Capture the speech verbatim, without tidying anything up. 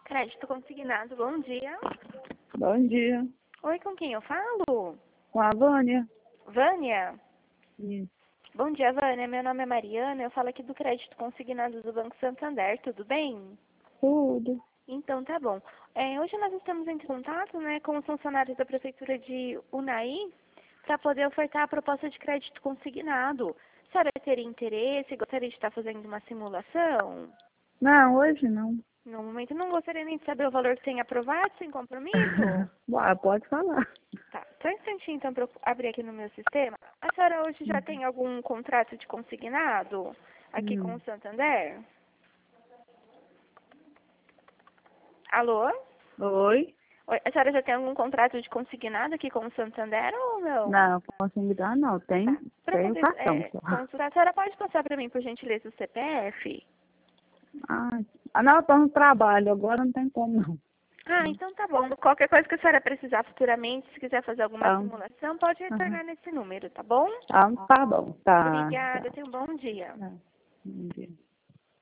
Crédito consignado, bom dia. Bom dia. Oi, com quem eu falo? Com a Vânia? Vânia? Isso. Bom dia, Vânia. Meu nome é Mariana, eu falo aqui do crédito consignado do Banco Santander, tudo bem? Tudo. Então, tá bom. É, hoje nós estamos em contato, né, com os funcionários da Prefeitura de Unai para poder ofertar a proposta de crédito consignado. A senhora teria interesse? Gostaria de estar fazendo uma simulação? Não, hoje não. No momento, não gostaria nem de saber o valor que tem aprovado, sem compromisso? Ah, pode falar. Tá, só um instantinho então para eu abrir aqui no meu sistema. A senhora hoje já tem algum contrato de consignado aqui com Hum. o Santander? Alô? Oi? Oi, a senhora já tem algum contrato de consignado aqui com o Santander ou não? Não, consigo dar não. Tem, Tá. Para tem o poder cartão é, só. consultar, a senhora pode passar para mim, por gentileza, o C P F? Ah, ah, não, eu tô no trabalho, agora não tem como não. Ah, então tá bom. Qualquer coisa que a senhora precisar futuramente, se quiser fazer alguma Tá. simulação, pode Aham. retornar nesse número, tá bom? Ah, tá bom, tá. Obrigada, Tá. tenha um bom dia. Tá. Bom dia.